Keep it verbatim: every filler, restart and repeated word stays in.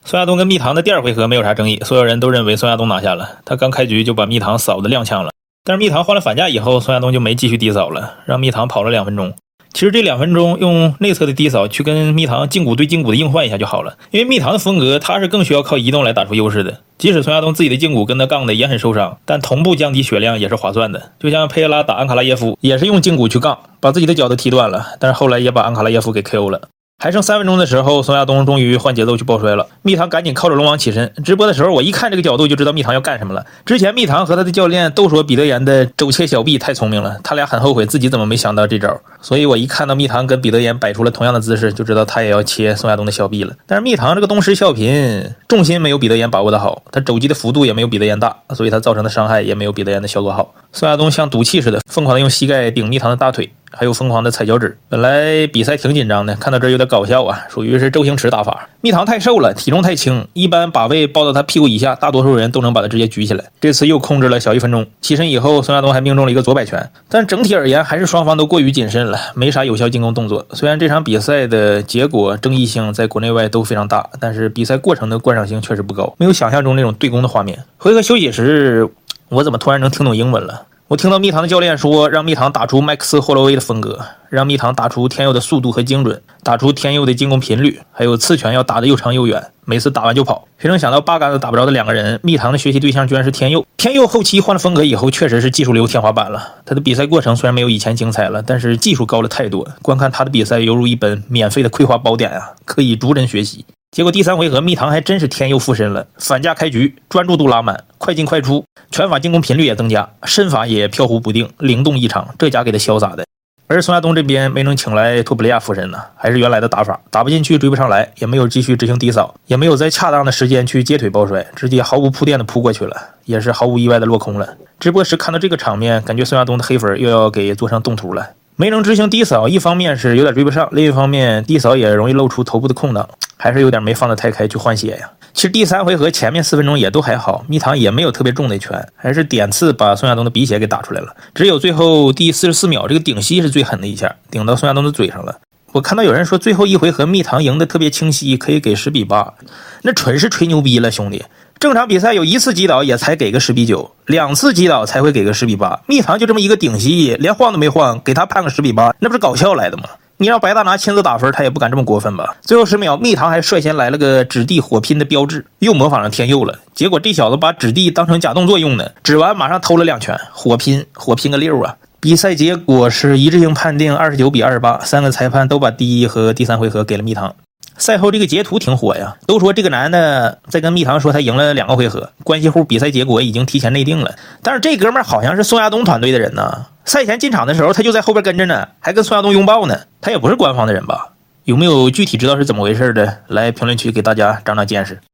孙亚东跟蜜糖的第二回合没有啥争议，所有人都认为孙亚东拿下了。他刚开局就把蜜糖扫得踉跄了，但是蜜糖换了反架以后，孙亚东就没继续低扫了，让蜜糖跑了两分钟。其实这两分钟用内侧的低扫去跟蜜糖胫骨对胫骨的硬换一下就好了，因为蜜糖的风格他是更需要靠移动来打出优势的。即使孙亚东自己的胫骨跟他杠的也很受伤，但同步降低血量也是划算的。就像佩耶拉打安卡拉耶夫也是用胫骨去杠，把自己的脚都踢断了，但是后来也把安卡拉耶夫给 K O 了。还剩三分钟的时候，孙亚东终于换节奏去抱摔了，蜜糖赶紧靠着龙王起身。直播的时候我一看这个角度就知道蜜糖要干什么了。之前蜜糖和他的教练都说彼得岩的肘切小臂太聪明了，他俩很后悔自己怎么没想到这招，所以我一看到蜜糖跟彼得岩摆出了同样的姿势，就知道他也要切孙亚东的小臂了。但是蜜糖这个东施效颦，重心没有彼得岩把握的好，他肘击的幅度也没有彼得岩大，所以他造成的伤害也没有彼得岩的效果好。孙亚东像赌气似的疯狂的用膝盖顶蜜糖的大腿，还有疯狂的踩脚趾。本来比赛挺紧张的，看到这儿有点搞笑啊，属于是周星驰打法。蜜糖太瘦了，体重太轻，一般把位抱到他屁股以下，大多数人都能把他直接举起来。这次又控制了小一分钟，起身以后孙亚东还命中了一个左摆拳，但整体而言还是双方都过于谨慎了，没啥有效进攻动作。虽然这场比赛的结果争议性在国内外都非常大，但是比赛过程的观赏性确实不高，没有想象中那种对攻的画面。回合休息时，我怎么突然能听懂英文了？我听到蜜糖的教练说，让蜜糖打出麦克斯霍洛威的风格，让蜜糖打出天佑的速度和精准，打出天佑的进攻频率，还有刺拳要打得又长又远，每次打完就跑。谁能想到八竿子打不着的两个人，蜜糖的学习对象居然是天佑。天佑后期换了风格以后，确实是技术流天花板了。他的比赛过程虽然没有以前精彩了，但是技术高了太多，观看他的比赛犹如一本免费的葵花宝典啊，可以逐人学习。结果第三回合蜜糖还真是天佑附身了，反架开局，专注度拉满，快进快出，拳法进攻频率也增加，身法也飘忽不定，灵动异常，这家给他潇洒的。而孙亚东这边没能请来托普利亚附身呢，还是原来的打法，打不进去追不上来，也没有继续执行低扫，也没有在恰当的时间去接腿抱摔，直接毫无铺垫的扑过去了，也是毫无意外的落空了。直播时看到这个场面，感觉孙亚东的黑粉又要给做上动图了。没能执行低扫，一方面是有点追不上，另一方面低扫也容易露出头部的空档，还是有点没放得太开去换血呀。其实第三回合前面四分钟也都还好，蜜糖也没有特别重的拳，还是点刺把孙亚东的鼻血给打出来了。只有最后第四十四秒这个顶膝是最狠的一下，顶到孙亚东的嘴上了。我看到有人说最后一回合蜜糖赢得特别清晰，可以给十比八，那纯是吹牛逼了兄弟。正常比赛有一次击倒也才给个十比九，两次击倒才会给个十比八，蜜糖就这么一个顶膝，连晃都没晃，给他判个十比八，那不是搞笑来的吗？你让白大拿亲自打分，他也不敢这么过分吧？最后十秒，蜜糖还率先来了个指地火拼的标志，又模仿上天佑了。结果这小子把指地当成假动作用的，指完马上偷了两拳，火拼，火拼个溜啊！比赛结果是一致性判定二十九比二十八，三个裁判都把第一和第三回合给了蜜糖。赛后这个截图挺火呀，都说这个男的在跟蜜糖说他赢了两个回合，关系户比赛结果已经提前内定了。但是这哥们儿好像是孙亚东团队的人呢，赛前进场的时候他就在后边跟着呢，还跟孙亚东拥抱呢，他也不是官方的人吧？有没有具体知道是怎么回事的？来评论区给大家长长见识。